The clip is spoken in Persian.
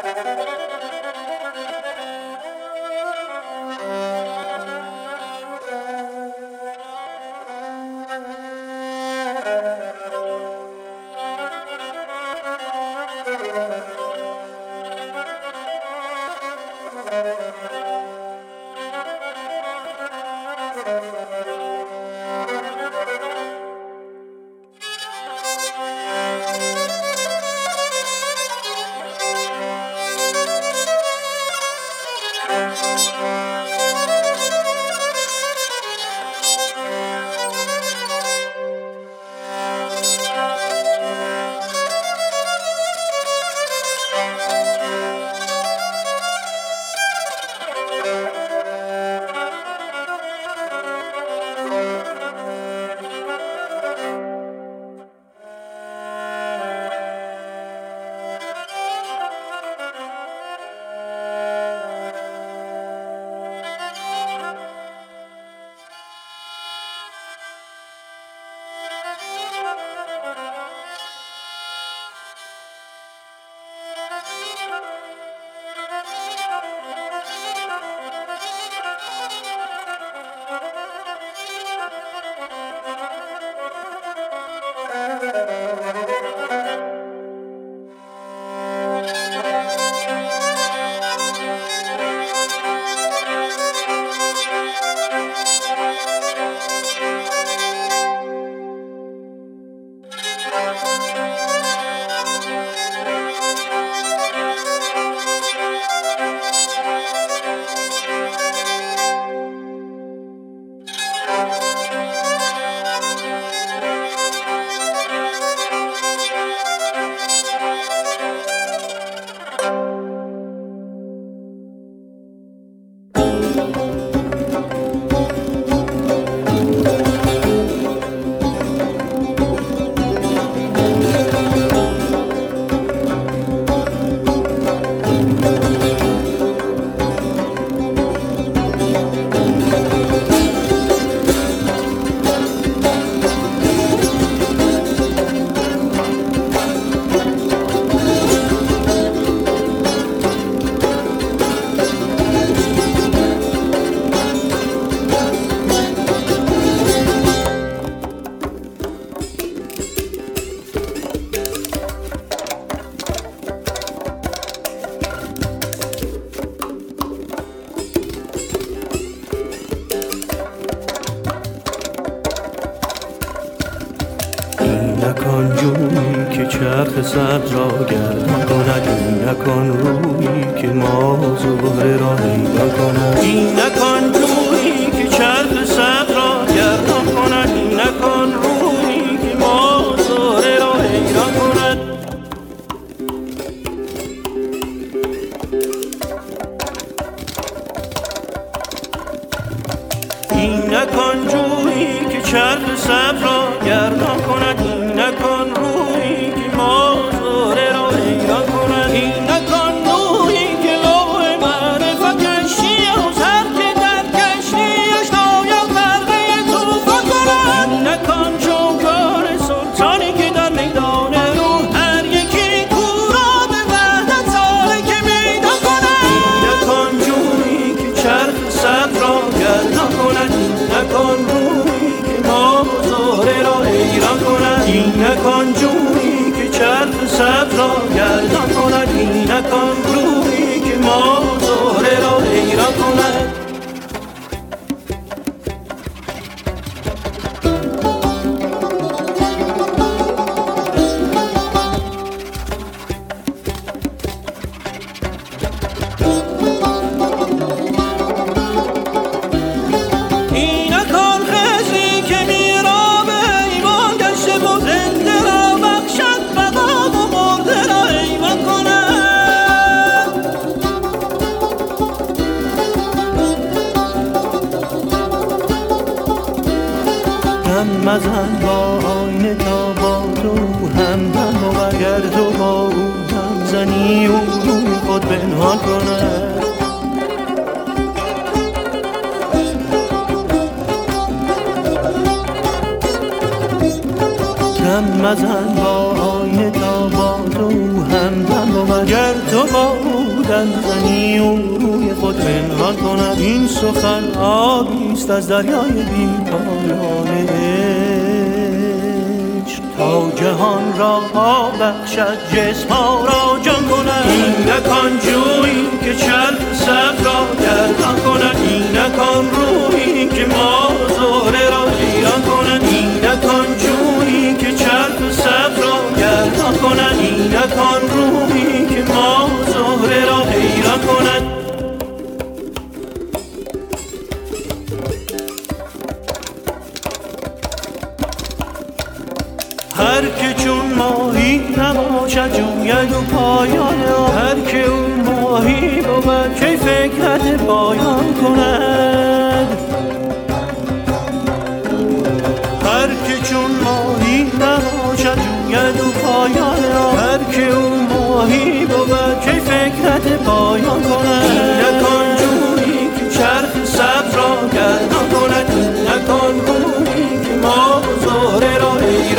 نکن جویی که چرخ سبز را گردان کند، این نکن رویی که ما زهره را حیران کند، این نکن جویی که چرخ سبز را گردان کند، این نکن رویی که ما زهره را حیران کند. این نکن جویی که چرخ سبز را گردان کند، این نکن رویی که ما زهره را حیران کند، این نکن رویی که لوح معرفت کشتی از هر که در کشتیش ناید غرقه طوفان کند، این نکن چوگان سلطانی که در میدان روح هر یکی کورا به وحدت سالک میدان کند، این نکن جویی که چرخ سبز را گردان کند، این نکن رویی که ما زهره را حیران کند، این نکن جویی که چرخ سبز را گردان کند، این نکن رویی که ما زهره را حیران کند. مزن با آینه تا با تو هم و اگر تو با او هم زنی او روی خود پنهان کند، کم مزن با آینه تا با تو همدم بود گر تو بودن زنی و روی خود پنهان کند این سخن آبیست از دریای بی پایان عشق تا جهان را آب بخشد جسم ها را جان کند اینک آن جویی که چرخ صبر را گردان کند اینک آن رویی که ما زهره را حیران کند اینک آن جویی که چرخ صبر را گردان کند اینک آن رویی که ما زهره را حیران کند هر که چون ماهی نباشد جوید و پایان هر که اون ماهی بود که فکرت پایان کند هر که چون ماهی نباشد جوید و پایان هر که اون ماهی بود که فکرت پایان کند اینک آن جویی که چرخ صبر را گردان کند اینک آن رویی که ما زهره را